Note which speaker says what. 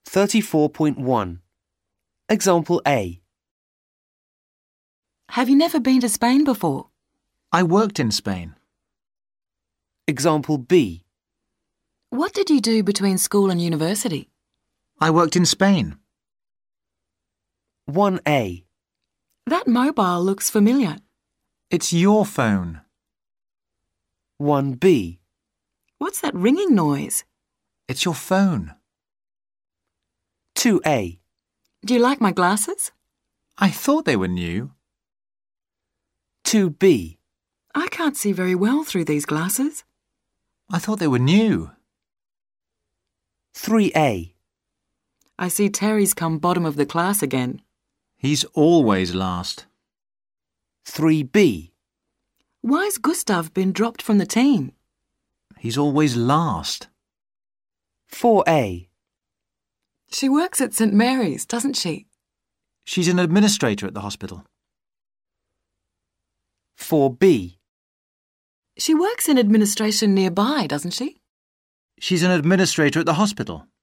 Speaker 1: 34.1. Example A.
Speaker 2: Have you never been to Spain before?
Speaker 3: I worked in Spain.
Speaker 1: Example B.
Speaker 2: What did you do between school and university?
Speaker 3: I worked in Spain.
Speaker 1: 1A.
Speaker 2: That mobile looks familiar.
Speaker 3: It's your phone.
Speaker 1: 1B.
Speaker 2: What's that ringing noise?
Speaker 3: It's your phone.
Speaker 1: 2A.
Speaker 2: Do you like my glasses?
Speaker 3: I thought they were new.
Speaker 1: 2B.
Speaker 2: I can't see very well through these glasses.
Speaker 3: I thought they were new.
Speaker 1: 3A.
Speaker 2: I see Terry's come bottom of the class again.
Speaker 3: He's always last.
Speaker 1: 3B.
Speaker 2: Why's Gustav been dropped from the team?
Speaker 3: He's always last.
Speaker 1: 4A.
Speaker 2: She works at St. Mary's, doesn't she?
Speaker 3: She's an administrator at the hospital.
Speaker 1: 4B.
Speaker 2: She works in administration nearby, doesn't she?
Speaker 3: She's an administrator at the hospital.